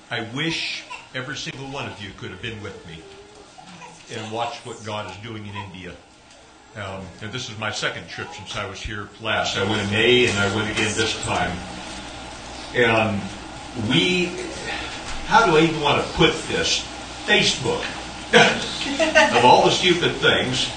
I wish every single one of you could have been with me and watched what God is doing in India. And this is my second trip since I was here last. I went in May and I went again this time. And how do I even want to put this? Facebook. Of all the stupid things.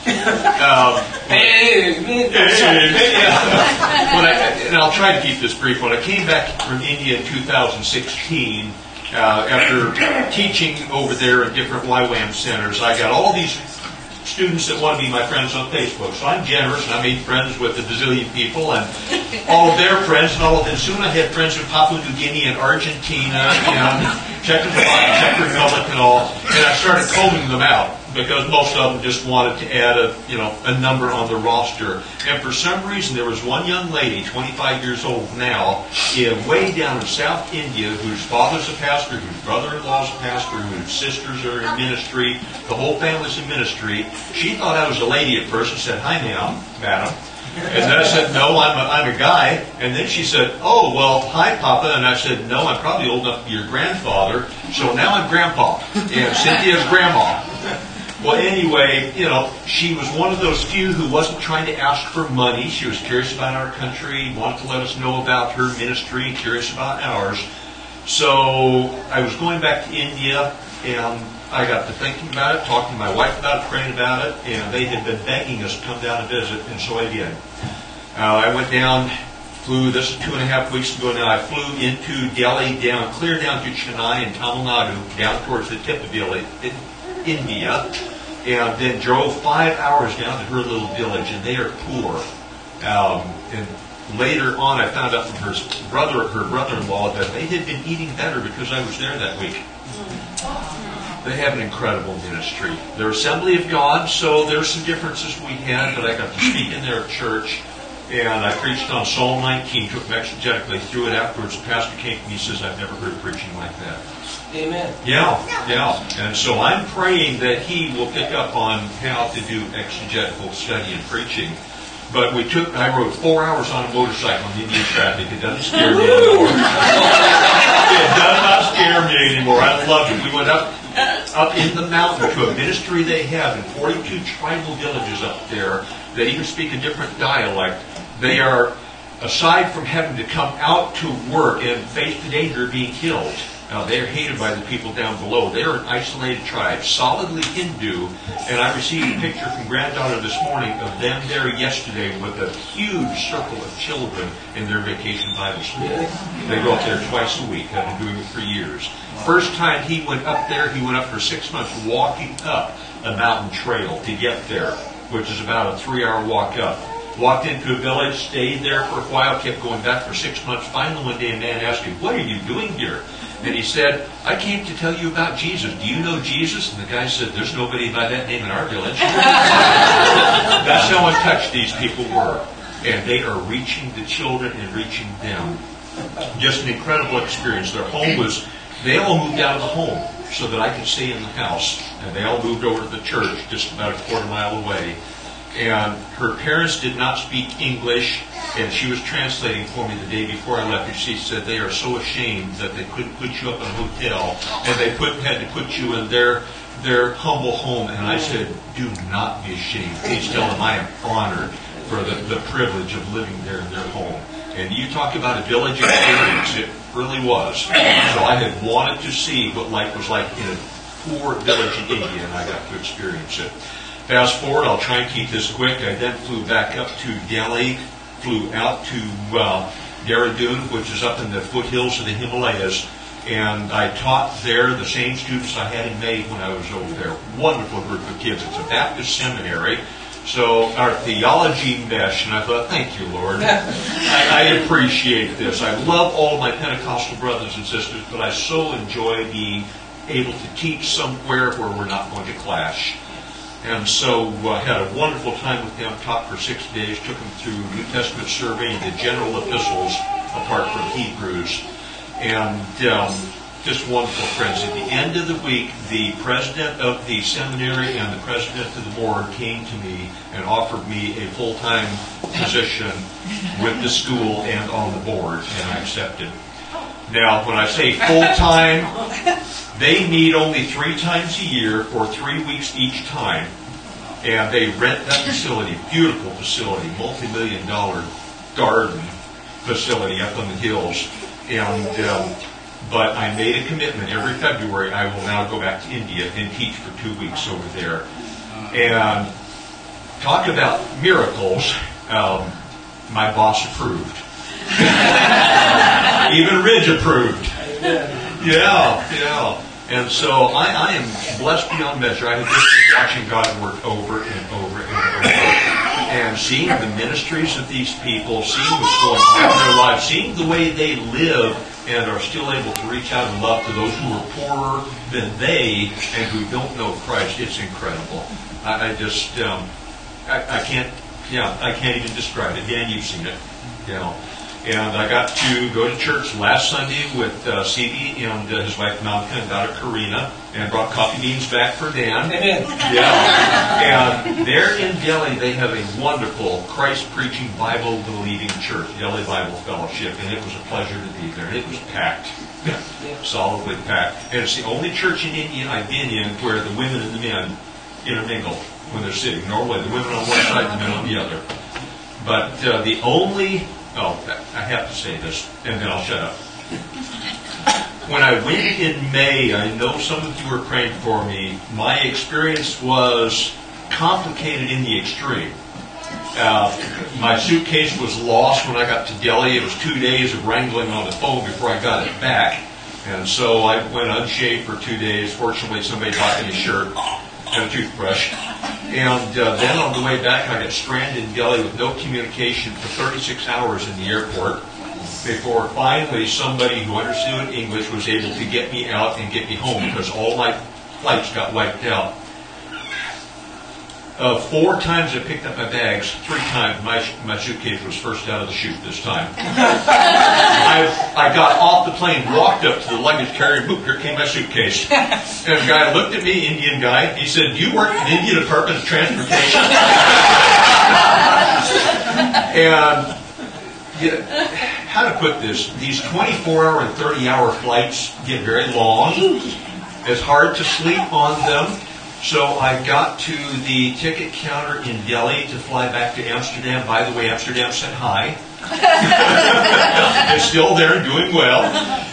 And I'll try to keep this brief. When I came back from India in 2016, after teaching over there in different YWAM centers, I got all these students that want to be my friends on Facebook. So I'm generous, and I made friends with a bazillion people, and all of their friends, and all of them. Soon I had friends in Papua New Guinea and Argentina, and Czechoslovakia, Czech Republic, and all. And I started combing them out because most of them just wanted to add a number on the roster. And for some reason, there was one young lady, 25 years old now, way down in South India, whose father's a pastor, whose brother-in-law's a pastor, whose sisters are in ministry, the whole family's in ministry. She thought I was a lady at first and said, "Hi, madam." And then I said, "No, I'm a guy." And then she said, "Oh, well, hi, Papa." And I said, "No, I'm probably old enough to be your grandfather." So now I'm Grandpa, and Cynthia's Grandma. Well, anyway, she was one of those few who wasn't trying to ask for money. She was curious about our country, wanted to let us know about her ministry, and curious about ours. So I was going back to India, and I got to thinking about it, talking to my wife about it, praying about it, and they had been begging us to come down and visit, and so I did. I went down, this is 2.5 weeks ago now, I flew into Delhi, clear down to Chennai in Tamil Nadu, down towards the tip of Delhi, India, and then drove 5 hours down to her little village, and they are poor. And later on, I found out from her brother-in-law that they had been eating better because I was there that week. They have an incredible ministry. They're Assembly of God, so there's some differences we had, but I got to speak in their church, and I preached on Psalm 19, took them exegetically through it afterwards. The pastor came to me and says, "I've never heard preaching like that." Amen. Yeah. And so I'm praying that he will pick up on how to do exegetical study and preaching. But I rode 4 hours on a motorcycle in Indian traffic. It doesn't scare me anymore. It does not scare me anymore. I love it. We went up in the mountain to a ministry they have in 42 tribal villages up there that even speak a different dialect. They are, aside from having to come out to work and face the danger of being killed, they are hated by the people down below. They are an isolated tribe, solidly Hindu, and I received a picture from granddaughter this morning of them there yesterday with a huge circle of children in their vacation Bible school. They go up there twice a week, have been doing it for years. First time he went up there, he went up for 6 months walking up a mountain trail to get there, which is about a 3-hour walk up. Walked into a village, stayed there for a while, kept going back for 6 months. Finally one day a man asked him, "What are you doing here?" And he said, "I came to tell you about Jesus. Do you know Jesus?" And the guy said, "There's nobody by that name in our village." That's how in touch these people were. And they are reaching the children and reaching them. Just an incredible experience. They all moved out of the home so that I could stay in the house. And they all moved over to the church just about a quarter mile away. And her parents did not speak English, and she was translating for me the day before I left. And she said they are so ashamed that they couldn't put you up in a hotel, and they had to put you in their humble home. And I said, "Do not be ashamed. Please tell them I am honored for the privilege of living there in their home." And you talk about a village experience. It really was. So I had wanted to see what life was like in a poor village in India, and I got to experience it. Fast forward, I'll try and keep this quick. I then flew back up to Delhi, flew out to Dehradun, which is up in the foothills of the Himalayas, and I taught there the same students I had in May when I was over there. Wonderful group of kids. It's a Baptist seminary, so our theology meshed, and I thought, thank you, Lord. I appreciate this. I love all of my Pentecostal brothers and sisters, but I so enjoy being able to teach somewhere where we're not going to clash. And so I had a wonderful time with them, taught for 6 days, took them through New Testament survey and the general epistles apart from Hebrews. And just wonderful friends. At the end of the week, the president of the seminary and the president of the board came to me and offered me a full-time position with the school and on the board, and I accepted. Now, when I say full-time, they meet only 3 times a year for 3 weeks each time. And they rent that facility, beautiful facility, multi-million-dollar garden facility up on the hills. And but I made a commitment every February I will now go back to India and teach for 2 weeks over there. And talk about miracles, my boss approved. Even Ridge approved. Yeah. And so I am blessed beyond measure. I have just been watching God work over and over and over. And seeing the ministries of these people, seeing what's going on in their lives, seeing the way they live and are still able to reach out and love to those who are poorer than they and who don't know Christ, it's incredible. I just, I can't even describe it. Dan, you've seen it, And I got to go to church last Sunday with C.B. and his wife Malika and daughter Karina, and brought coffee beans back for Dan. Amen. Yeah. And there in Delhi, they have a wonderful Christ-preaching, Bible-believing church, Delhi Bible Fellowship, and it was a pleasure to be there. And it was packed, solidly packed. And it's the only church in India I've been in where the women and the men intermingle when they're sitting. Normally, the women on one side, the men on the other. But the only... Oh, I have to say this, and then I'll shut up. When I went in May, I know some of you were praying for me. My experience was complicated in the extreme. My suitcase was lost when I got to Delhi. It was 2 days of wrangling on the phone before I got it back. And so I went unshaved for 2 days. Fortunately, somebody bought me a shirt and a toothbrush. And then on the way back, I got stranded in Delhi with no communication for 36 hours in the airport before finally somebody who understood English was able to get me out and get me home because all my flights got wiped out. 4 times I picked up my bags. 3 times my suitcase was first out of the chute this time. I got off the plane, walked up to the luggage carrier, boop, here came my suitcase. And the guy looked at me, Indian guy, he said, "Do you work in the Indian Department of Transportation?" And how to put this, these 24-hour and 30-hour flights get very long. It's hard to sleep on them. So I got to the ticket counter in Delhi to fly back to Amsterdam. By the way, Amsterdam said hi. They're still there, doing well.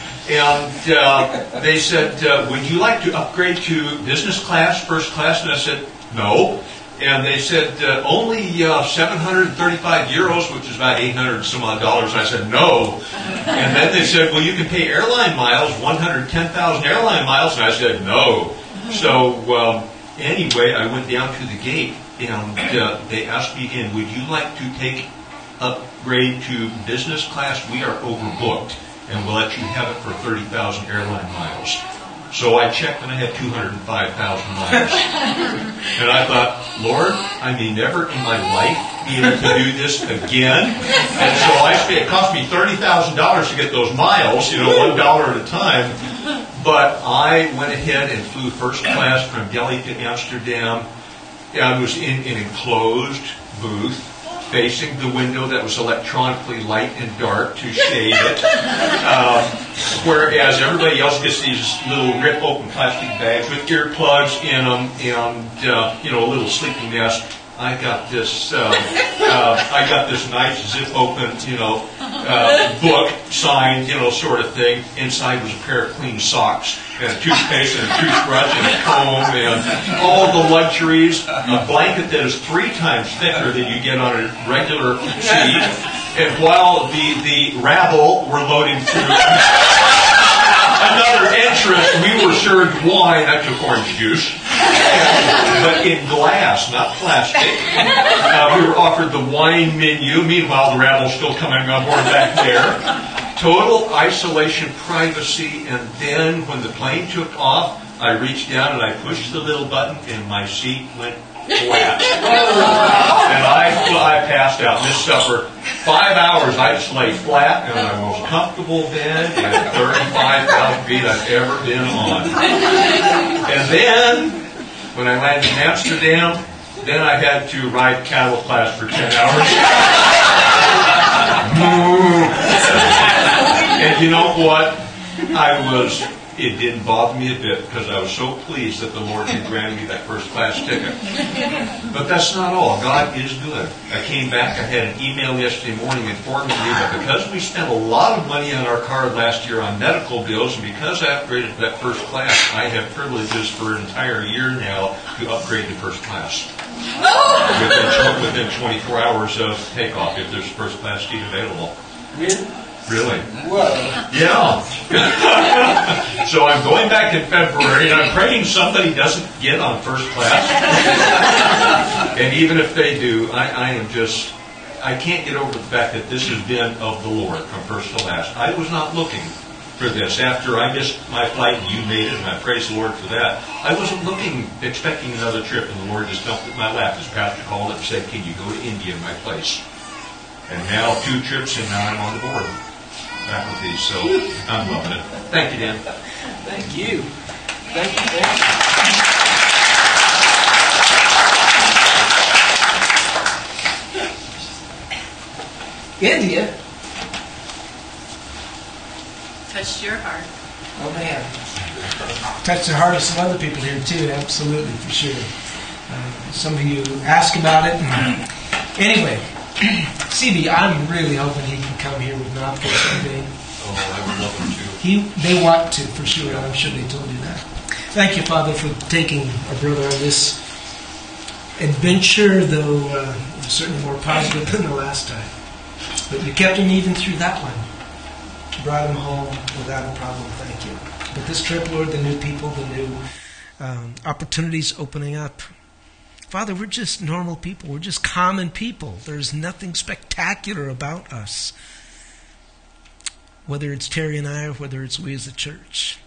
And they said, "Would you like to upgrade to business class, first class?" And I said, "No." And they said, "Only 735 euros, which is about 800 some odd dollars." I said, "No." And then they said, "Well, you can pay airline miles, 110,000 airline miles." And I said, "No." So anyway, I went down to the gate, and they asked me again, "Would you like to upgrade to business class? We are overbooked, and we'll let you have it for 30,000 airline miles." So I checked, and I had 205,000 miles. And I thought, Lord, I may never in my life be able to do this again. And so it cost me $30,000 to get those miles, $1 at a time. But I went ahead and flew first class from Delhi to Amsterdam. I was in an enclosed booth facing the window that was electronically light and dark to shade it. Whereas everybody else gets these little rip-open plastic bags with earplugs in them and, a little sleeping mask. I got this nice zip-open, book signed, sort of thing. Inside was a pair of clean socks and a toothpaste and a toothbrush and a comb and all the luxuries. A blanket that is 3 times thicker than you get on a regular seat. And while the rabble were loading through another entrance, we were served wine. I took orange juice. But in glass, not plastic. We were offered the wine menu. Meanwhile, the rabble's still coming on board back there. Total isolation, privacy, and then when the plane took off, I reached down and I pushed the little button and my seat went flat. And I passed out, missed supper. 5 hours I just lay flat on the most comfortable bed at 35,000 feet I've ever been on. And then, when I landed in Amsterdam, then I had to ride cattle class for 10 hours. And you know what? It didn't bother me a bit because I was so pleased that the Lord had granted me that first class ticket. But that's not all. God is good. I came back. I had an email yesterday morning informing me that because we spent a lot of money on our car last year on medical bills, and because I upgraded to that first class, I have privileges for an entire year now to upgrade to first class. Within 24 hours of takeoff, if there's first class seat available. Really? Whoa. Yeah. So I'm going back in February, and I'm praying somebody doesn't get on first class. And even if they do, I can't get over the fact that this has been of the Lord from first to last. I was not looking for this. After I missed my flight, you made it, and I praise the Lord for that. I wasn't expecting another trip, and the Lord just dumped it in my lap. His pastor called up and said, "Can you go to India in my place?" And now 2 trips, and now I'm on the board faculty, so I'm loving it. Thank you, Dan. Thank you. Thank you. India? Touched your heart. Oh, man. Touched the heart of some other people here, too. Absolutely, for sure. Some of you ask about it. Anyway, CB, I'm really hoping he can come here with Malcolm someday. Oh, I would love him to. They want to, for sure. I'm sure they told you that. Thank you, Father, for taking our brother on this adventure, though certainly more positive than the last time. But you kept him even through that one. Brought him home without a problem. Thank you. But this trip, Lord, the new people, the new opportunities opening up. Father, we're just normal people. We're just common people. There's nothing spectacular about us. Whether it's Terry and I or whether it's we as a church.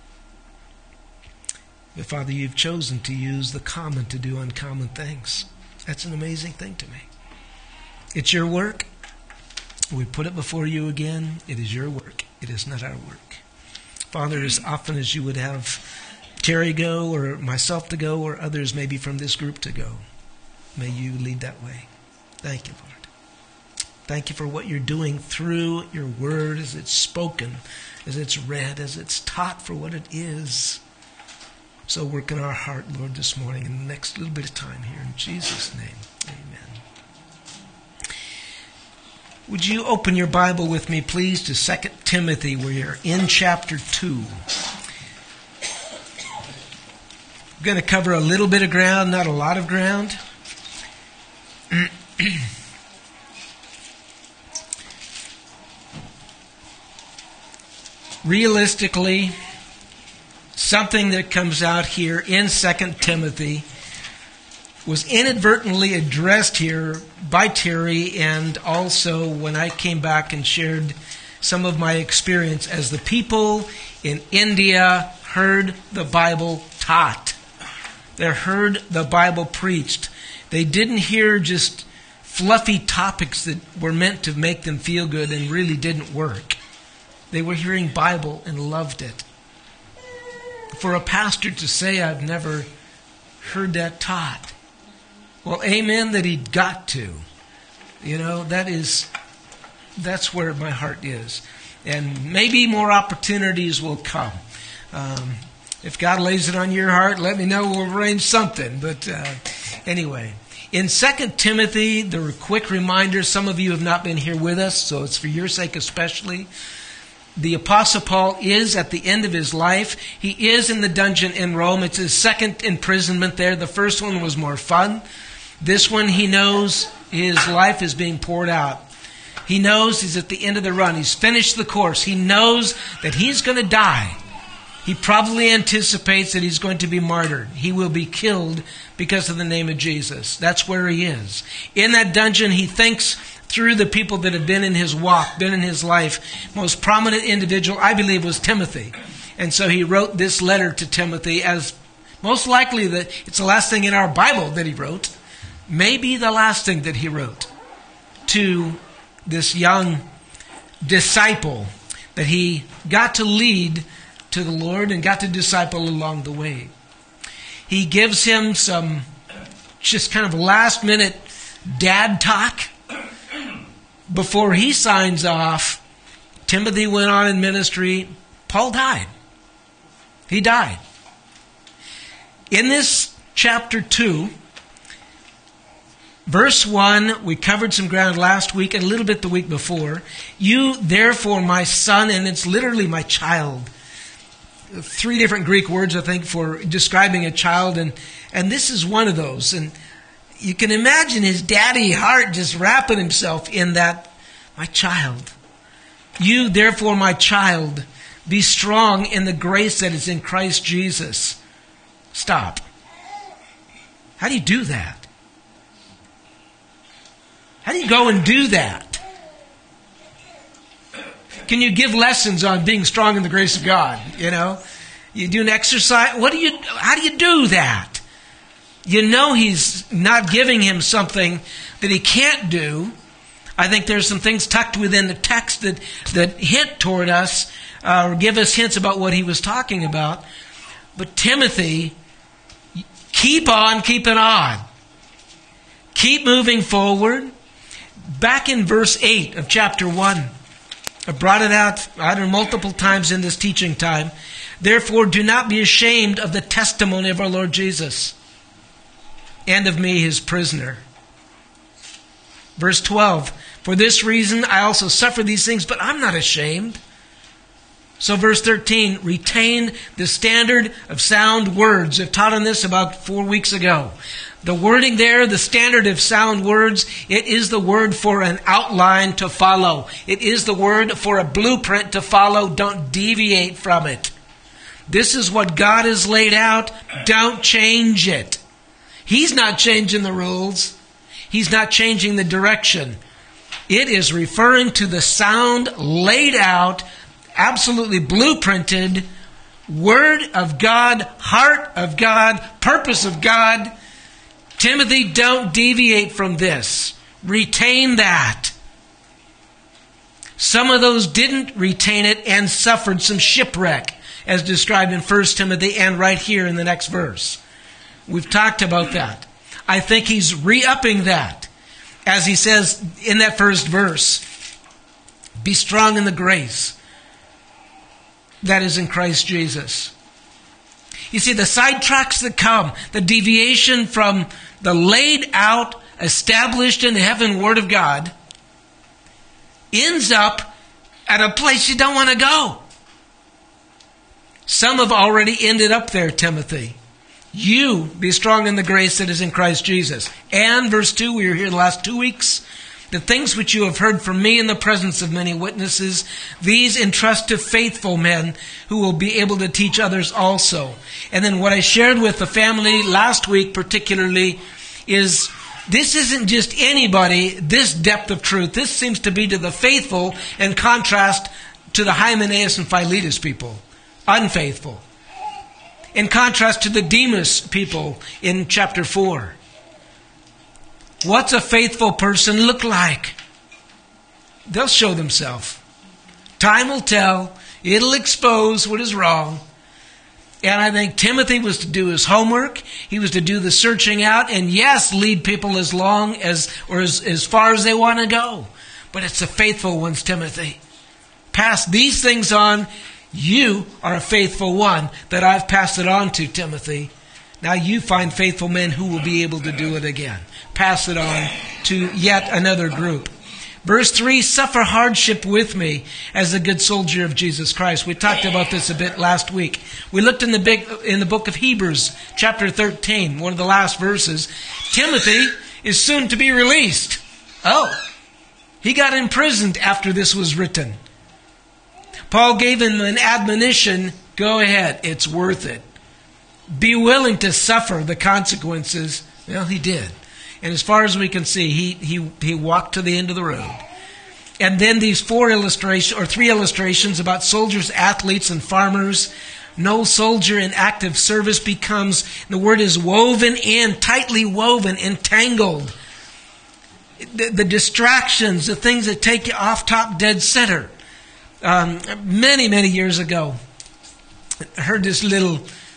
But Father, you've chosen to use the common to do uncommon things. That's an amazing thing to me. It's your work. We put it before you again. It is your work. It is not our work. Father, as often as you would have Terry go or myself to go or others maybe from this group to go, may you lead that way. Thank you, Lord. Thank you for what you're doing through your word as it's spoken, as it's read, as it's taught for what it is. So work in our heart, Lord, this morning in the next little bit of time here. In Jesus' name, amen. Would you open your Bible with me, please, to 2 Timothy. We're in chapter 2. I'm going to cover a little bit of ground, not a lot of ground. Realistically, something that comes out here in 2 Timothy was inadvertently addressed here by Terry, and also when I came back and shared some of my experience as the people in India heard the Bible taught. They heard the Bible preached. They didn't hear just fluffy topics that were meant to make them feel good and really didn't work. They were hearing Bible and loved it. For a pastor to say, "I've never heard that taught," well, amen that he'd got to. You know, that's where my heart is. And maybe more opportunities will come. If God lays it on your heart, let me know. We'll arrange something. But anyway, in 2 Timothy, there were quick reminders. Some of you have not been here with us, so it's for your sake especially. The Apostle Paul is at the end of his life. He is in the dungeon in Rome. It's his second imprisonment there. The first one was more fun. This one, he knows his life is being poured out. He knows he's at the end of the run. He's finished the course. He knows that he's going to die. He probably anticipates that he's going to be martyred. He will be killed because of the name of Jesus. That's where he is. In that dungeon, he thinks through the people that have been in his walk, been in his life. Most prominent individual, I believe, was Timothy. And so he wrote this letter to Timothy, as most likely that it's the last thing in our Bible that he wrote. Maybe the last thing that he wrote to this young disciple that he got to lead to the Lord and got to disciple along the way. He gives him some just kind of last minute dad talk. Before he signs off, Timothy went on in ministry. Paul died. He died. In this chapter 2, verse 1, we covered some ground last week and a little bit the week before. You, therefore, my son, and it's literally my child. 3 different Greek words, I think, for describing a child, and this is one of those. And you can imagine his daddy heart just wrapping himself in that, my child. You, therefore, my child, be strong in the grace that is in Christ Jesus. Stop. How do you do that? How do you go and do that? Can you give lessons on being strong in the grace of God? You know, you do an exercise. How do you do that? You know He's not giving him something that he can't do. I think there's some things tucked within the text that hint toward us, or give us hints about what he was talking about. But Timothy, keep on keeping on. Keep moving forward. Back in verse 8 of chapter 1, I brought it out, multiple times in this teaching time. Therefore, do not be ashamed of the testimony of our Lord Jesus, and of me, his prisoner. Verse 12, for this reason I also suffer these things, but I'm not ashamed. So verse 13, retain the standard of sound words. I've taught on this about 4 weeks ago. The wording there, the standard of sound words, it is the word for an outline to follow. It is the word for a blueprint to follow. Don't deviate from it. This is what God has laid out. Don't change it. He's not changing the rules. He's not changing the direction. It is referring to the sound laid out, absolutely blueprinted, Word of God, heart of God, purpose of God. Timothy, don't deviate from this. Retain that. Some of those didn't retain it and suffered some shipwreck, as described in 1 Timothy and right here in the next verse. We've talked about that. I think he's re-upping that. As he says in that first verse, be strong in the grace that is in Christ Jesus. You see, the sidetracks that come, the deviation from the laid out, established in the heaven Word of God, ends up at a place you don't want to go. Some have already ended up there, Timothy. You be strong in the grace that is in Christ Jesus. And verse 2, we were here the last 2 weeks. The things which you have heard from me in the presence of many witnesses, these entrust to faithful men who will be able to teach others also. And then what I shared with the family last week particularly is this isn't just anybody, this depth of truth. This seems to be to the faithful in contrast to the Hymenaeus and Philetus people, unfaithful. In contrast to the Demas people in chapter 4. What's a faithful person look like? They'll show themselves. Time will tell. It'll expose what is wrong. And I think Timothy was to do his homework. He was to do the searching out. And yes, lead people as long as, or as far as they want to go. But it's the faithful ones, Timothy. Pass these things on. You are a faithful one that I've passed it on to, Timothy. Now you find faithful men who will be able to do it again. Pass it on to yet another group. Verse 3, suffer hardship with me as a good soldier of Jesus Christ. We talked about this a bit last week. We looked in the book of Hebrews, chapter 13, one of the last verses. Timothy is soon to be released. Oh, he got imprisoned after this was written. Paul gave him an admonition, go ahead, it's worth it. Be willing to suffer the consequences. Well, he did. And as far as we can see, he walked to the end of the road. And then these 3 illustrations about soldiers, athletes, and farmers. No soldier in active service becomes, the word is woven in, tightly woven, entangled. The distractions, the things that take you off top dead center. Many, many years ago, I heard this little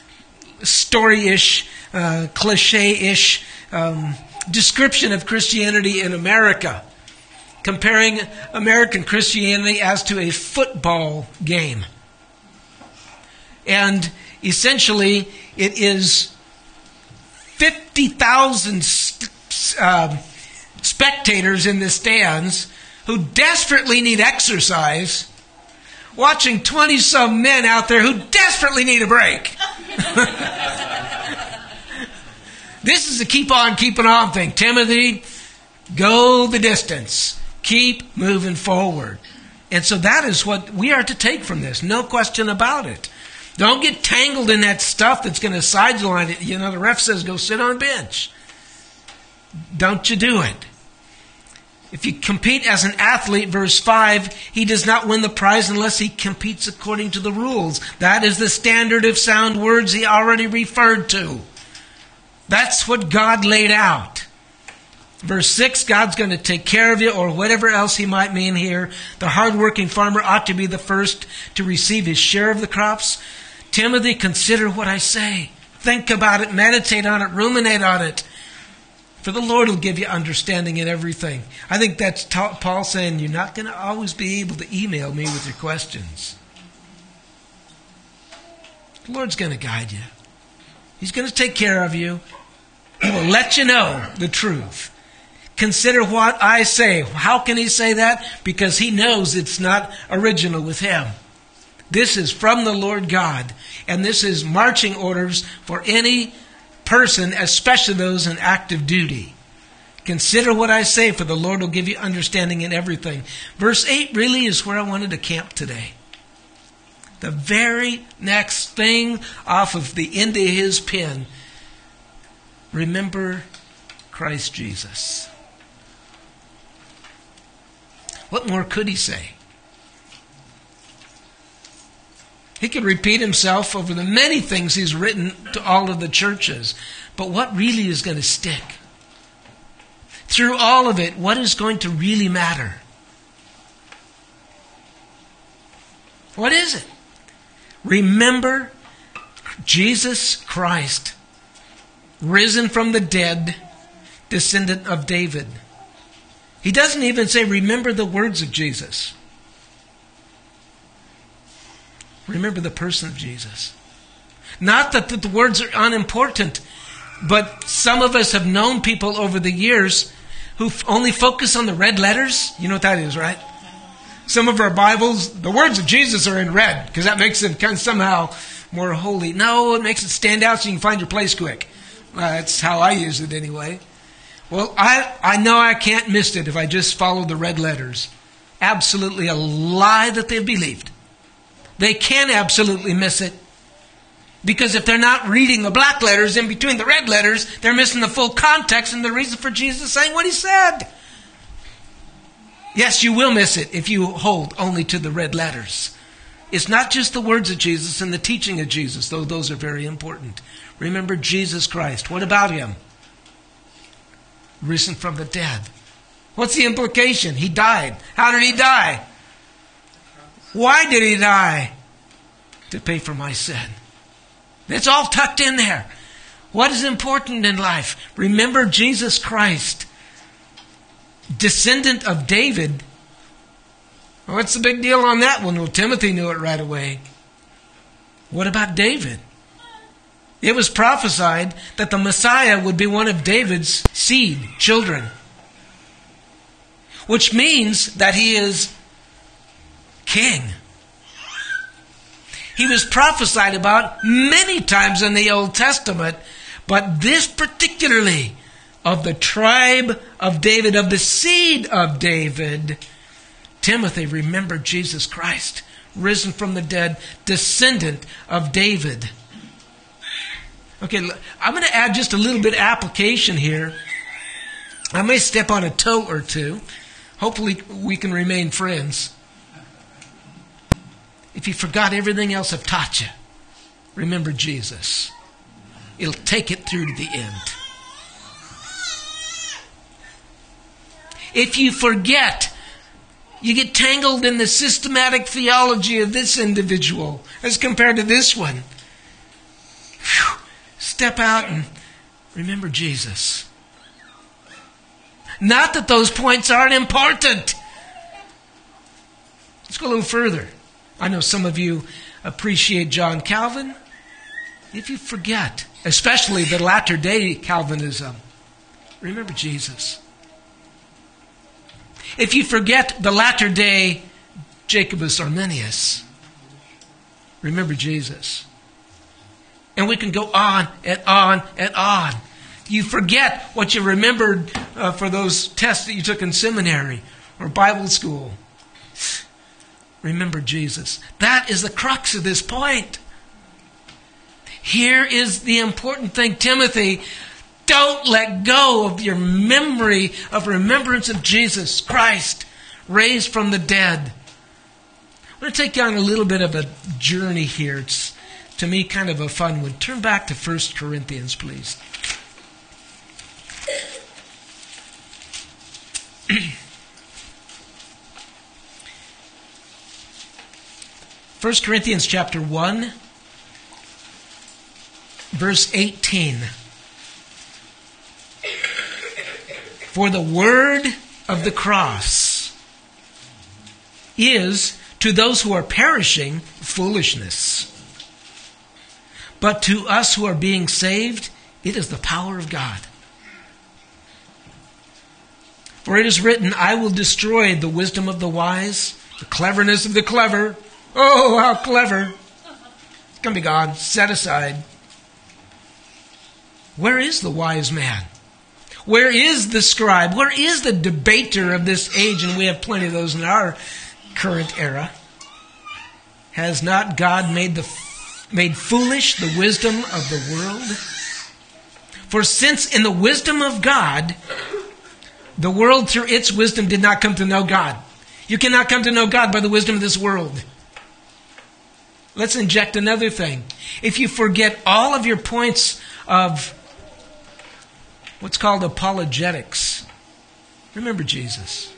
story-ish, cliche-ish description of Christianity in America, comparing American Christianity as to a football game. And essentially, it is 50,000 spectators in the stands who desperately need exercise, watching 20-some men out there who desperately need a break. This is a keep on keeping on thing. Timothy, go the distance. Keep moving forward. And so that is what we are to take from this. No question about it. Don't get tangled in that stuff that's going to sideline it. You know, the ref says go sit on the bench. Don't you do it. If you compete as an athlete, verse 5, he does not win the prize unless he competes according to the rules. That is the standard of sound words he already referred to. That's what God laid out. Verse 6, God's going to take care of you, or whatever else he might mean here. The hardworking farmer ought to be the first to receive his share of the crops. Timothy, consider what I say. Think about it, meditate on it, ruminate on it. For the Lord will give you understanding in everything. I think that's Paul saying you're not going to always be able to email me with your questions. The Lord's going to guide you. He's going to take care of you. He will let you know the truth. Consider what I say. How can he say that? Because he knows it's not original with him. This is from the Lord God. And this is marching orders for any person, especially those in active duty. Consider what I say, for the Lord will give you understanding in everything. Verse 8 really is where I wanted to camp today. The very next thing off of the end of his pen. Remember Christ Jesus. What more could he say? He could repeat himself over the many things he's written to all of the churches. But what really is going to stick? Through all of it, what is going to really matter? What is it? Remember Jesus Christ, risen from the dead, descendant of David. He doesn't even say, remember the words of Jesus. Remember the person of Jesus. Not that the words are unimportant, but some of us have known people over the years who only focus on the red letters. You know what that is, right? Some of our Bibles, the words of Jesus are in red because that makes them kind of somehow more holy. No, it makes it stand out so you can find your place quick. That's how I use it anyway. Well, I know I can't miss it if I just follow the red letters. Absolutely a lie that they've believed. They can absolutely miss it. Because if they're not reading the black letters in between the red letters, they're missing the full context and the reason for Jesus saying what he said. Yes, you will miss it if you hold only to the red letters. It's not just the words of Jesus and the teaching of Jesus, though those are very important. Remember Jesus Christ. What about him? Risen from the dead. What's the implication? He died. How did he die? Why did he die? To pay for my sin. It's all tucked in there. What is important in life? Remember Jesus Christ, descendant of David. What's the big deal on that one? Well, Timothy knew it right away. What about David? It was prophesied that the Messiah would be one of David's seed, children. Which means that he is king. He was prophesied about many times in the Old Testament, but this particularly of the tribe of David, of the seed of David. Timothy, remember Jesus Christ, risen from the dead, descendant of David. Okay, I'm going to add just a little bit of application here. I may step on a toe or two. Hopefully we can remain friends. If you forgot everything else I've taught you, remember Jesus. It'll take it through to the end. If you forget, you get tangled in the systematic theology of this individual as compared to this one. Whew. Step out and remember Jesus. Not that those points aren't important. Let's go a little further. I know some of you appreciate John Calvin, if you forget, especially the latter-day Calvinism, remember Jesus. If you forget the latter-day Jacobus Arminius, remember Jesus. And we can go on and on and on. You forget what you remembered for those tests that you took in seminary or Bible school. Remember Jesus. That is the crux of this point. Here is the important thing, Timothy. Don't let go of your memory of remembrance of Jesus Christ, raised from the dead. I'm going to take you on a little bit of a journey here. It's, to me, kind of a fun one. Turn back to 1 Corinthians, please. 1 Corinthians chapter 1, verse 18. For the word of the cross is, to those who are perishing, foolishness. But to us who are being saved, it is the power of God. For it is written, I will destroy the wisdom of the wise, the cleverness of the clever. Oh, how clever. It's going to be gone, set aside. Where is the wise man? Where is the scribe? Where is the debater of this age? And we have plenty of those in our current era. Has not God made foolish the wisdom of the world? For since in the wisdom of God, the world through its wisdom did not come to know God. You cannot come to know God by the wisdom of this world. Let's inject another thing. If you forget all of your points of what's called apologetics, remember Jesus.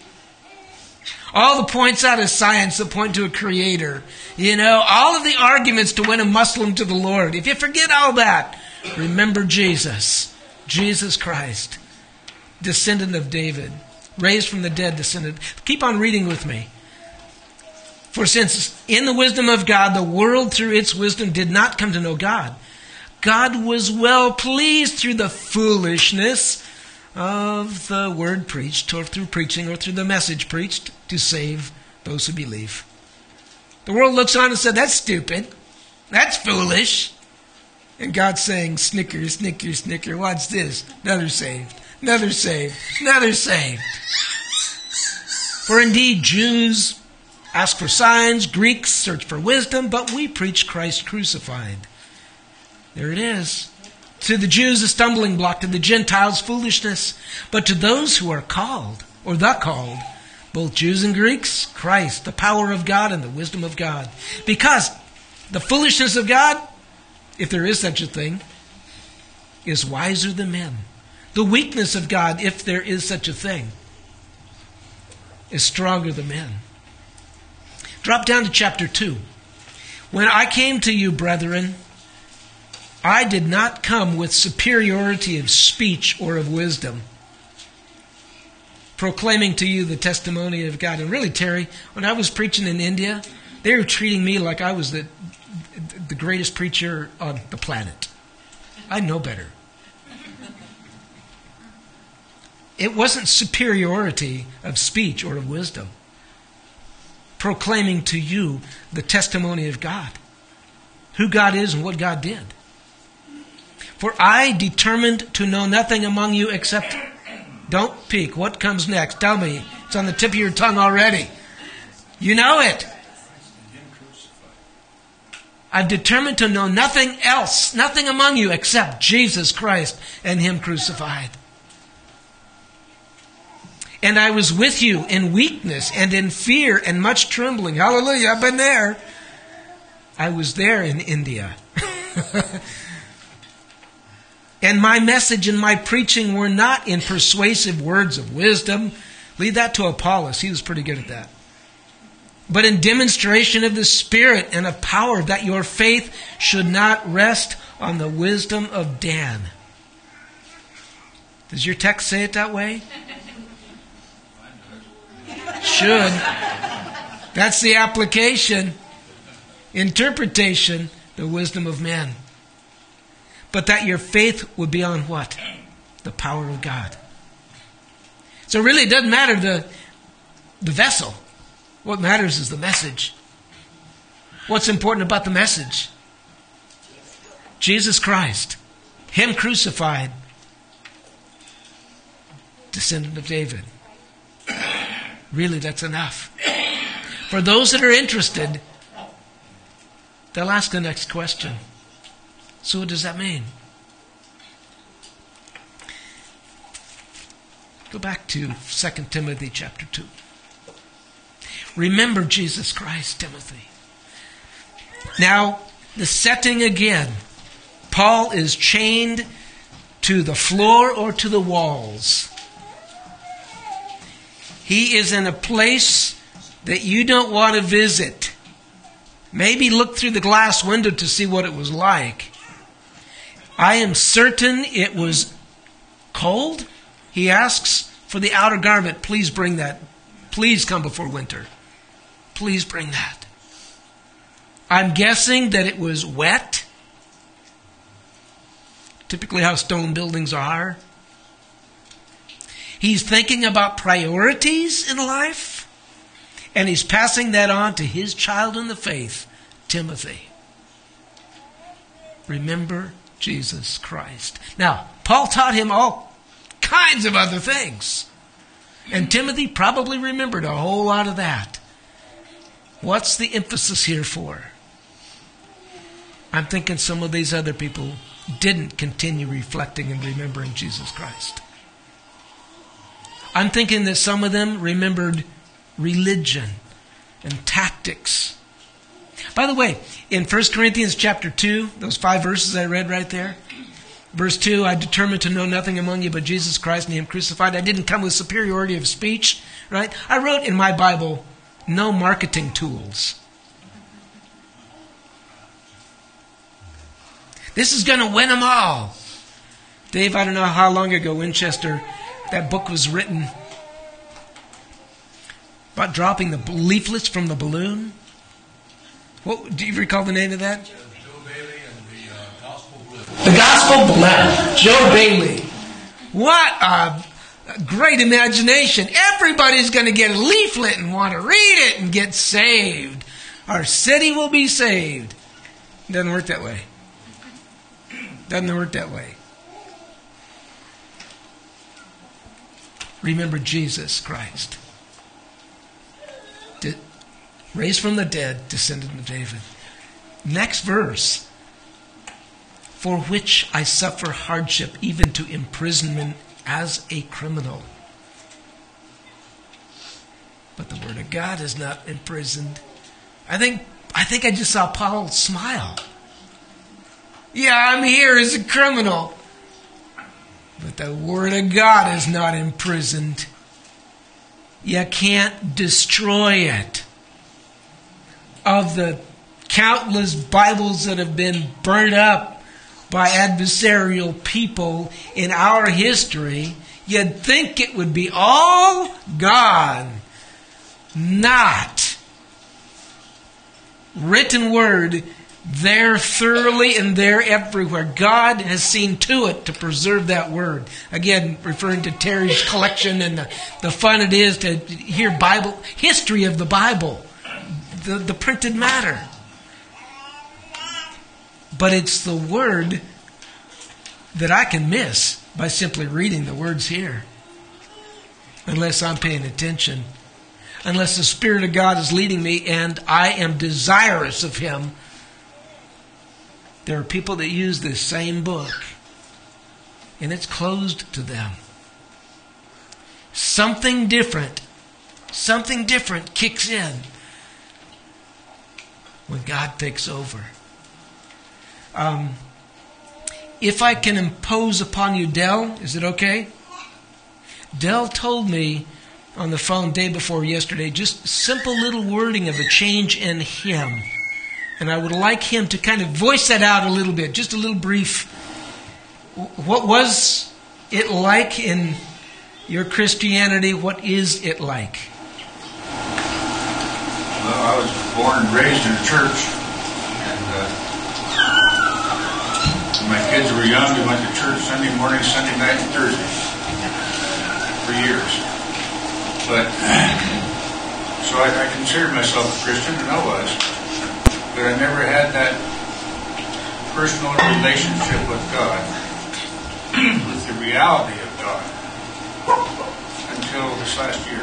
All the points out of science that point to a creator. All of the arguments to win a Muslim to the Lord. If you forget all that, remember Jesus. Jesus Christ. Descendant of David. Raised from the dead descendant. Keep on reading with me. For since in the wisdom of God, the world through its wisdom did not come to know God, God was well pleased through the foolishness of the word preached, or through preaching, or through the message preached, to save those who believe. The world looks on and said, that's stupid. That's foolish. And God's saying, snicker, snicker, snicker. What's this? Another saved. Another saved. Another saved. For indeed, Jews ask for signs, Greeks search for wisdom, but we preach Christ crucified. There it is. To the Jews, a stumbling block. To the Gentiles, foolishness. But to those who are called, or the called, both Jews and Greeks, Christ, the power of God and the wisdom of God. Because the foolishness of God, if there is such a thing, is wiser than men. The weakness of God, if there is such a thing, is stronger than men. Drop down to chapter 2. When I came to you, brethren, I did not come with superiority of speech or of wisdom, proclaiming to you the testimony of God. And really, Terry, when I was preaching in India, they were treating me like I was the greatest preacher on the planet. I know better. It wasn't superiority of speech or of wisdom. Proclaiming to you the testimony of God. Who God is and what God did. For I determined to know nothing among you except... Don't peek. What comes next? Tell me. It's on the tip of your tongue already. You know it. I've determined to know nothing else, nothing among you except Jesus Christ and Him crucified. And I was with you in weakness and in fear and much trembling. Hallelujah, I've been there. I was there in India. And my message and my preaching were not in persuasive words of wisdom. Leave that to Apollos. He was pretty good at that. But in demonstration of the Spirit and of power, that your faith should not rest on the wisdom of Dan. Does your text say it that way? Should. That's the application. interpretation, the wisdom of men. But that your faith would be on what? The power of God. So really it doesn't matter the vessel. What matters is the message. What's important about the message? Jesus Christ, Him crucified, descendant of David. Really, that's enough. For those that are interested, they'll ask the next question. So what does that mean? Go back to 2 Timothy chapter 2. Remember Jesus Christ, Timothy. Now, the setting again. Paul is chained to the floor or to the walls. He is in a place that you don't want to visit. Maybe look through the glass window to see what it was like. I am certain it was cold. He asks for the outer garment. Please bring that. Please come before winter. Please bring that. I'm guessing that it was wet. Typically how stone buildings are. He's thinking about priorities in life. And he's passing that on to his child in the faith, Timothy. Remember Jesus Christ. Now, Paul taught him all kinds of other things. And Timothy probably remembered a whole lot of that. What's the emphasis here for? I'm thinking some of these other people didn't continue reflecting and remembering Jesus Christ. I'm thinking that some of them remembered religion and tactics. By the way, in 1 Corinthians chapter 2, those 5 verses I read right there, verse 2, I determined to know nothing among you but Jesus Christ and Him crucified. I didn't come with superiority of speech, right? I wrote in my Bible, no marketing tools. This is going to win them all. Dave, I don't know how long ago Winchester, that book was written about dropping the leaflets from the balloon. What do you recall the name of that? Joe Bailey and the Gospel Blitz. The Gospel Blitz. Joe Bailey. What a great imagination. Everybody's going to get a leaflet and want to read it and get saved. Our city will be saved. Doesn't work that way. Doesn't work that way. Remember Jesus Christ. Raised from the dead, descendant of David. Next verse. For which I suffer hardship, even to imprisonment as a criminal. But the word of God is not imprisoned. I think I just saw Paul smile. Yeah, I'm here as a criminal. But the word of God is not imprisoned. You can't destroy it. Of the countless Bibles that have been burnt up by adversarial people in our history, you'd think it would be all gone. Not. Written word, there thoroughly and there everywhere. God has seen to it to preserve that word. Again, referring to Terry's collection and the fun it is to hear Bible history of the Bible. The printed matter. But it's the word that I can miss by simply reading the words here. Unless I'm paying attention. Unless the Spirit of God is leading me and I am desirous of Him. There are people that use this same book and it's closed to them. Something different kicks in when God takes over. If I can impose upon you, Dell, is it okay? Dell told me on the phone day before yesterday, just simple little wording of a change in him. And I would like him to kind of voice that out a little bit, just a little brief. What was it like in your Christianity? What is it like? Well, I was born and raised in a church, when my kids were young, we went to church Sunday morning, Sunday night, and Thursday for years. But so I considered myself a Christian, and I was, but I never had that personal relationship with God, with the reality of God, until this last year.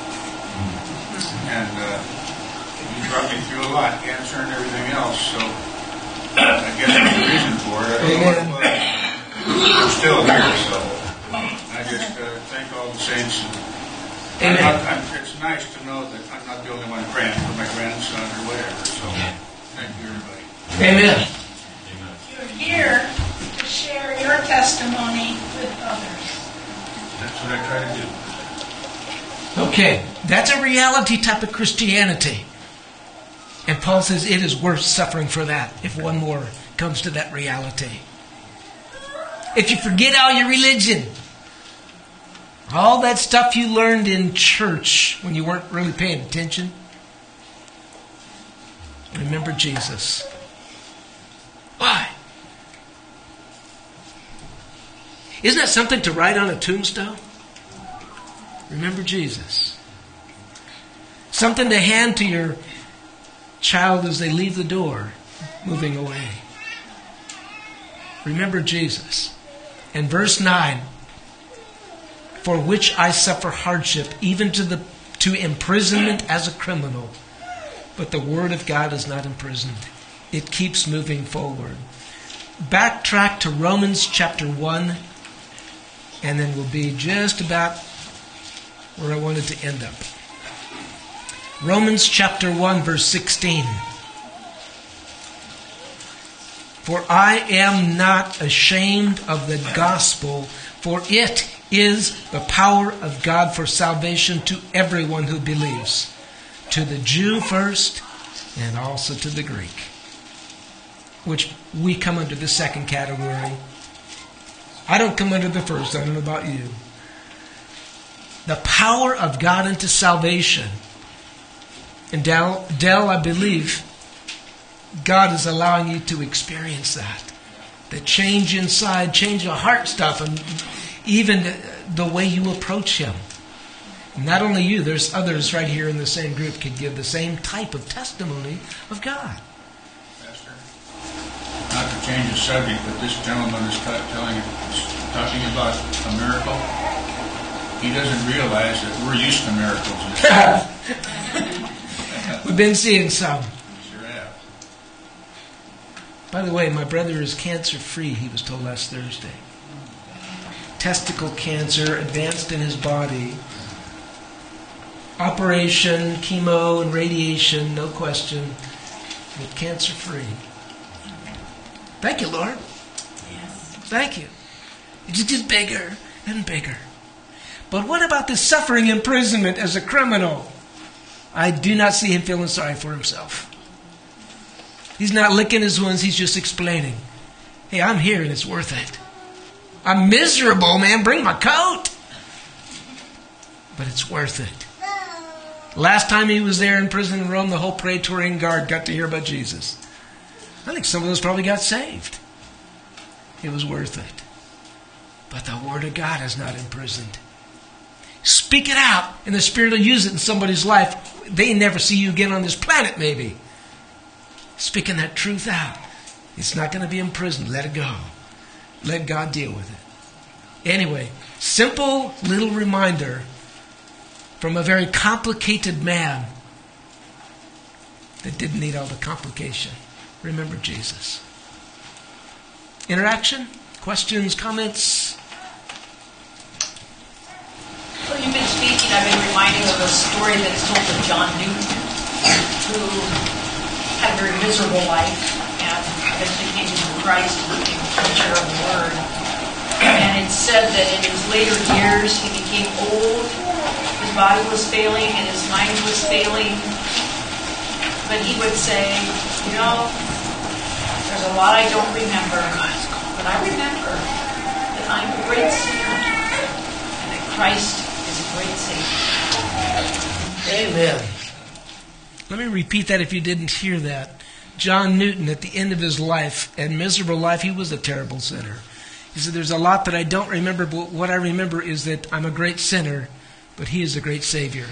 And He brought me through a lot, cancer and everything else, so I guess there's a reason for it. I don't know what it was. I'm still here, so I just thank all the saints. It's nice to know that I'm not the only one praying for my grandson or whatever, so thank you, everybody. Amen. You're here to share your testimony with others. That's what I try to do. Okay, that's a reality type of Christianity. And Paul says it is worth suffering for that if one more comes to that reality. If you forget all your religion, all that stuff you learned in church when you weren't really paying attention, remember Jesus. Why? Isn't that something to write on a tombstone? Remember Jesus. Something to hand to your child as they leave the door, moving away. Remember Jesus. And verse 9, for which I suffer hardship, even to imprisonment as a criminal. But the word of God is not imprisoned. It keeps moving forward. Backtrack to Romans chapter 1, and then we'll be just about where I wanted to end up. Romans chapter 1, verse 16. For I am not ashamed of the gospel, for it is the power of God for salvation to everyone who believes, to the Jew first, and also to the Greek. Which we come under the second category. I don't come under the first. I don't know about you. The power of God unto salvation. And Dell, I believe God is allowing you to experience that. The change inside, change of heart stuff, and even the way you approach Him. Not only you, there's others right here in the same group could give the same type of testimony of God. Pastor, not to change the subject, but this gentleman is talking about a miracle. He doesn't realize that we're used to miracles. We've been seeing some. Sure have. By the way, my brother is cancer-free, he was told last Thursday. Testicle cancer advanced in his body. Operation, chemo, and radiation, no question, but cancer-free. Thank you, Lord. Yes. Thank you. It's just bigger and bigger. But what about the suffering imprisonment as a criminal? I do not see him feeling sorry for himself. He's not licking his wounds, he's just explaining. Hey, I'm here and it's worth it. I'm miserable, man. Bring my coat. But it's worth it. Last time he was there in prison in Rome, the whole Praetorian Guard got to hear about Jesus. I think some of those probably got saved. It was worth it. But the Word of God is not imprisoned. Speak it out, and the Spirit will use it in somebody's life. They never see you again on this planet, maybe. Speaking that truth out. It's not going to be imprisoned. Let it go. Let God deal with it. Anyway, simple little reminder from a very complicated man that didn't need all the complication. Remember Jesus. Interaction? Questions? Comments? Well, you've been speaking, I've been reminded of a story that's told of John Newton, who had a very miserable life and eventually came to Christ and became a preacher of the Word. And it's said that in his later years he became old, his body was failing and his mind was failing. But he would say, you know, there's a lot I don't remember, but I remember that I'm a great sinner and that Christ is a great Savior. Amen. Let me repeat that if you didn't hear that. John Newton, at the end of his life and miserable life, he was a terrible sinner. He said, there's a lot that I don't remember, but what I remember is that I'm a great sinner, but he is a great Savior.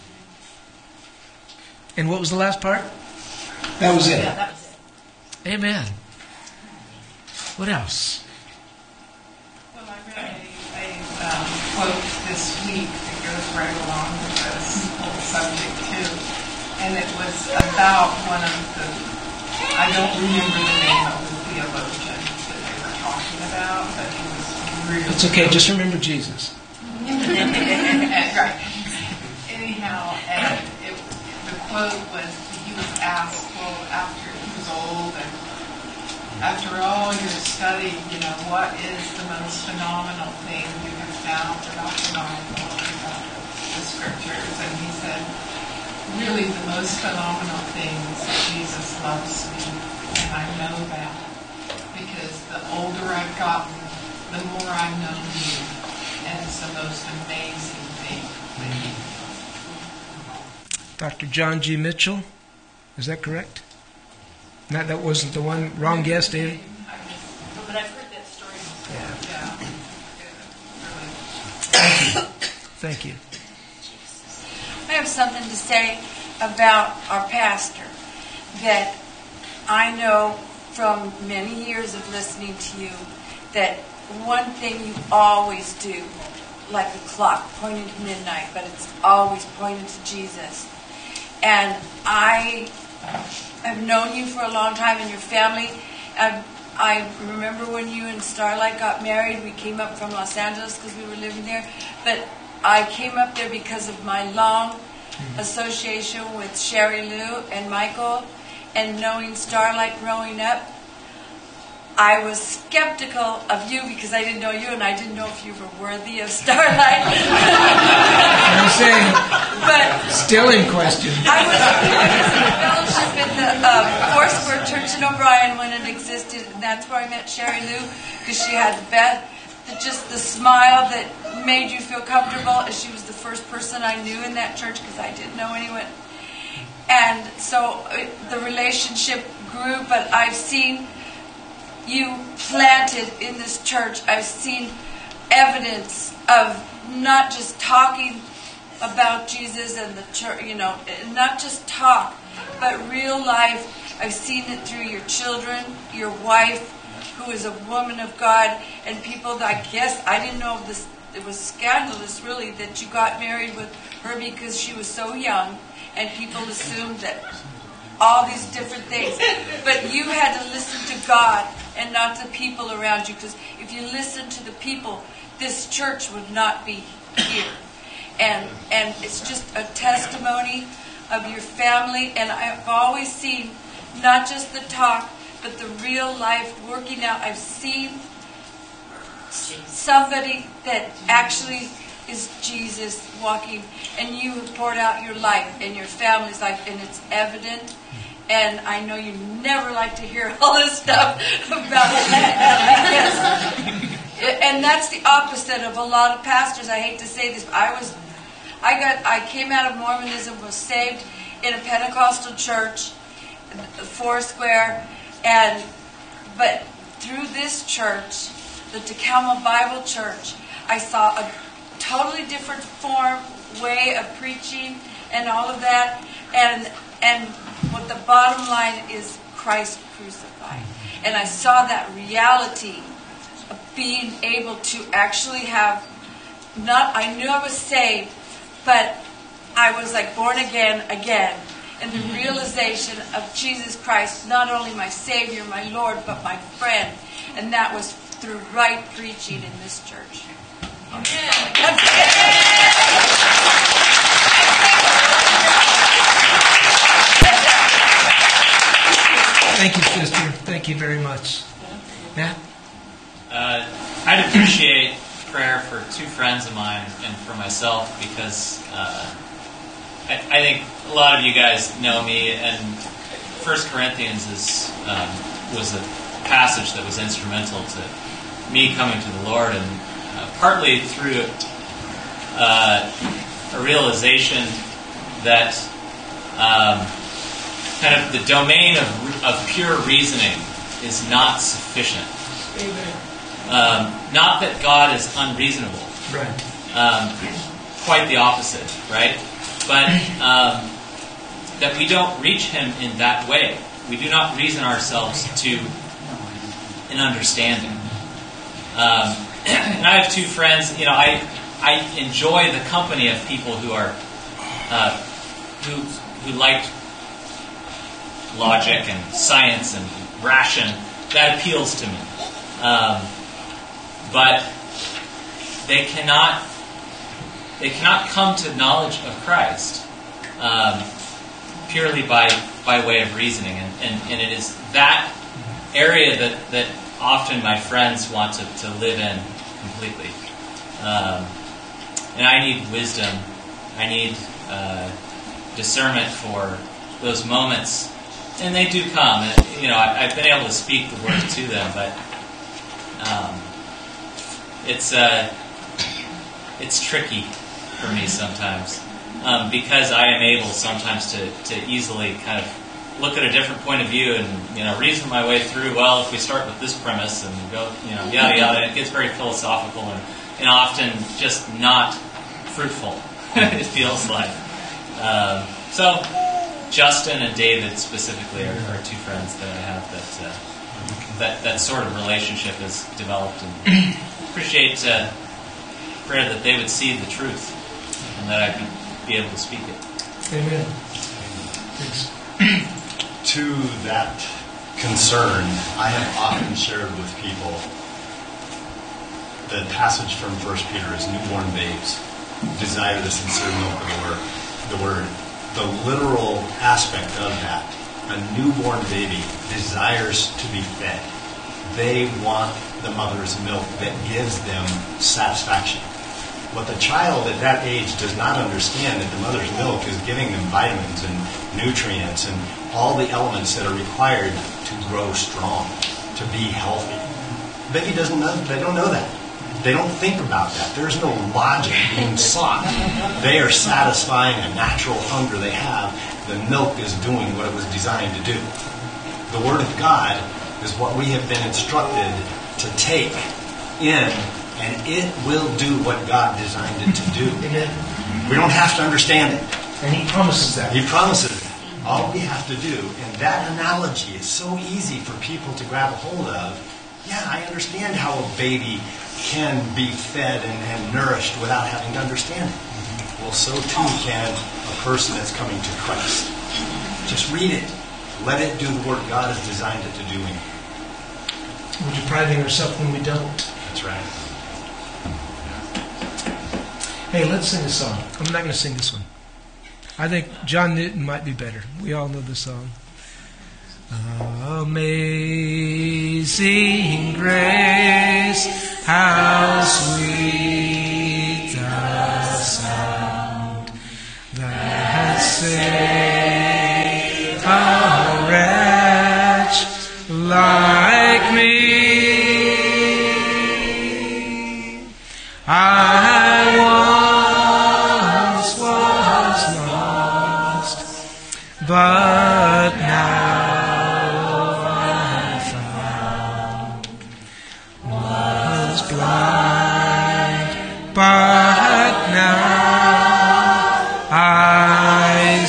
And what was the last part? That was it. Yeah, that was it. Amen. What else? Well, I read a quote this week that goes right along with this whole subject too, and it was about one of the, I don't remember the name of the theologian that they were talking about, but he was really... It's okay, just remember Jesus. Right. Anyhow, and the quote was, he was asked, well, after he was old and after all your study, what is the most phenomenal thing you have found about the Bible, about the scriptures? And he said, really the most phenomenal thing is that Jesus loves me, and I know that, because the older I've gotten, the more I know you, and it's the most amazing thing that he does. Dr. John G. Mitchell, is that correct? No, that wasn't the one. Wrong guess, David. But I've heard that story before. Yeah. Thank you. I have something to say about our pastor that I know from many years of listening to you, that one thing you always do, like a clock pointing to midnight, but it's always pointing to Jesus. And I have known you for a long time and your family. I remember when you and Starlight got married, we came up from Los Angeles because we were living there. But I came up there because of my long association with Sherry Lou and Michael, and knowing Starlight growing up. I was skeptical of you because I didn't know you, and I didn't know if you were worthy of Starlight. I'm saying, But still in question. I was in fellowship in the Foursquare Church in O'Brien when it existed, and that's where I met Sherry Lou, because she had just the smile that made you feel comfortable, and she was the first person I knew in that church because I didn't know anyone. And so the relationship grew, but I've seen you planted in this church. I've seen evidence of not just talking about Jesus and the church, not just talk, but real life. I've seen it through your children, your wife, who is a woman of God, and people that I guess I didn't know this. It was scandalous, really, that you got married with her because she was so young, and people assumed that all these different things. But you had to listen to God and not the people around you, because if you listened to the people, this church would not be here. And it's just a testimony of your family, and I've always seen not just the talk, but the real life working out. I've seen somebody that actually is Jesus walking, and you have poured out your life and your family's life, and it's evident. And I know you never like to hear all this stuff about that. And that's the opposite of a lot of pastors. I hate to say this, but I came out of Mormonism, was saved in a Pentecostal church, Foursquare, but through this church, the Tacoma Bible Church, I saw a totally different way of preaching and all of that, and what the bottom line is Christ crucified. And I saw that reality of being able to actually have, I knew I was saved, but I was like born again. And the realization of Jesus Christ, not only my Savior, my Lord, but my friend. And that was through right preaching in this church. Thank you, sister. Thank you very much. Matt? I'd appreciate prayer for two friends of mine and for myself, because I think a lot of you guys know me, and 1 Corinthians was a passage that was instrumental to me coming to the Lord, and partly through a realization that kind of the domain of of pure reasoning is not sufficient. Not that God is unreasonable. Right. Quite the opposite, right? But that we don't reach Him in that way. We do not reason ourselves to an understanding. And I have two friends. I enjoy the company of people who are who like logic and science and ration. That appeals to me. But they cannot come to knowledge of Christ purely by way of reasoning, and it is that area that often my friends want to live in completely. And I need wisdom. I need discernment for those moments, and they do come. And I've been able to speak the word to them, but it's tricky for me sometimes, because I am able sometimes to easily kind of look at a different point of view and reason my way through. Well, if we start with this premise and go yada yada, it gets very philosophical and often just not fruitful. It feels like. So Justin and David specifically are two friends that I have that sort of relationship has developed, and appreciate prayer that they would see the truth and that I could be able to speak it. Amen. Thanks. To that concern, I have often shared with people the passage from 1 Peter is newborn babes desire the sincere milk of the word. The literal aspect of that, a newborn baby desires to be fed. They want the mother's milk that gives them satisfaction. But the child at that age does not understand that the mother's milk is giving them vitamins and nutrients and all the elements that are required to grow strong, to be healthy. Baby doesn't know. They don't know that. They don't think about that. There's no logic being sought. They are satisfying a natural hunger they have. The milk is doing what it was designed to do. The Word of God is what we have been instructed to take in, and it will do what God designed it to do. Amen. We don't have to understand it. And He promises that. He promises it. All we have to do, and that analogy is so easy for people to grab a hold of. Yeah, I understand how a baby can be fed and nourished without having to understand it. Well, so too can a person that's coming to Christ. Just read it. Let it do the work God has designed it to do in you. We're depriving ourselves when we don't. That's right. Hey, let's sing a song. I'm not going to sing this one. I think John Newton might be better. We all know the song. Amazing grace, how sweet the sound that saved a wretch like me. I once was lost, but now I'm found. Was blind, but now I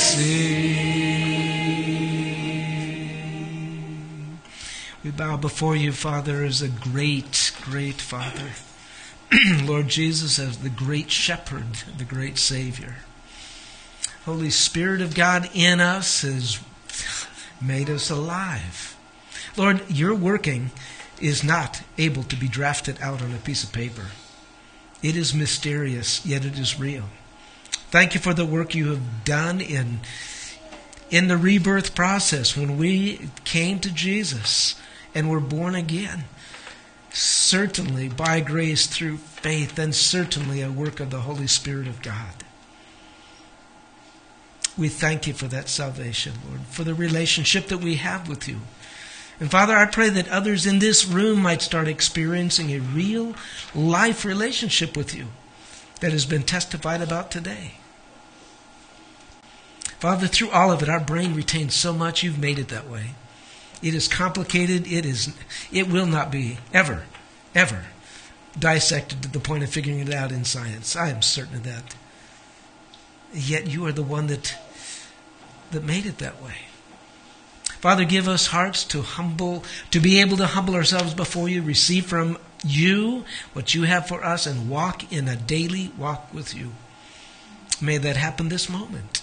see. We bow before you, Father, as a great, great Father. Lord Jesus, as the great shepherd, the great Savior. Holy Spirit of God in us has made us alive. Lord, your working is not able to be drafted out on a piece of paper. It is mysterious, yet it is real. Thank you for the work you have done in the rebirth process when we came to Jesus and were born again. Certainly by grace through faith, and certainly a work of the Holy Spirit of God. We thank you for that salvation, Lord, for the relationship that we have with you. And Father, I pray that others in this room might start experiencing a real life relationship with you that has been testified about today. Father, through all of it, our brain retains so much. You've made it that way. It is complicated. It will not be ever dissected to the point of figuring it out in science. I am certain of that. Yet you are the one that made it that way. Father, give us hearts to be able to humble ourselves before you, receive from you what you have for us, and walk in a daily walk with you. May that happen this moment.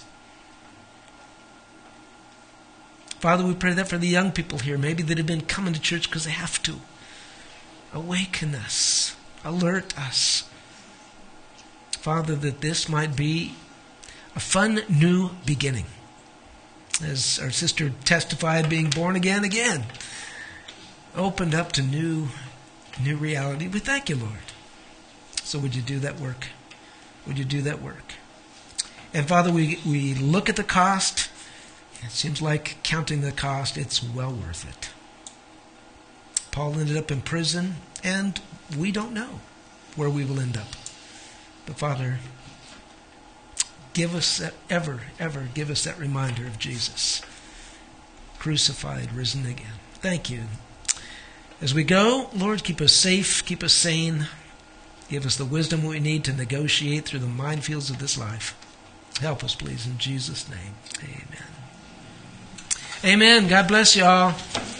Father, we pray that for the young people here, maybe that have been coming to church because they have to. Awaken us. Alert us. Father, that this might be a fun new beginning. As our sister testified, being born again, opened up to new reality. We thank you, Lord. So would you do that work? Would you do that work? And Father, we look at the cost. It seems like counting the cost, it's well worth it. Paul ended up in prison, and we don't know where we will end up. But Father, give us that, ever give us that reminder of Jesus, crucified, risen again. Thank you. As we go, Lord, keep us safe, keep us sane. Give us the wisdom we need to negotiate through the minefields of this life. Help us, please, in Jesus' name. Amen. Amen. God bless you all.